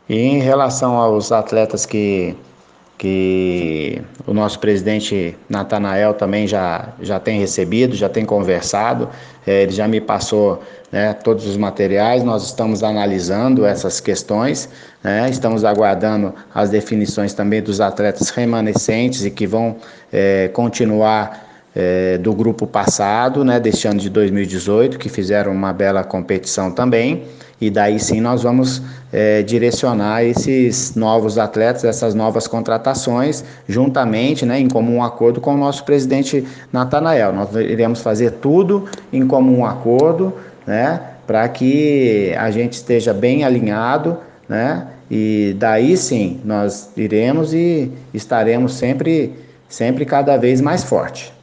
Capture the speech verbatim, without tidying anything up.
E em relação aos atletas que, que o nosso presidente Natanael também já, já tem recebido, já tem conversado, é, ele já me passou, né, todos os materiais, nós estamos analisando essas questões, né, estamos aguardando as definições também dos atletas remanescentes e que vão é, continuar é, do grupo passado, né, deste ano de dois mil e dezoito, que fizeram uma bela competição também, e daí sim nós vamos é, direcionar esses novos atletas, essas novas contratações, juntamente, né, em comum acordo com o nosso presidente Natanael. Nós iremos fazer tudo em comum acordo, né, para que a gente esteja bem alinhado, né, e daí sim nós iremos e estaremos sempre, sempre cada vez mais forte.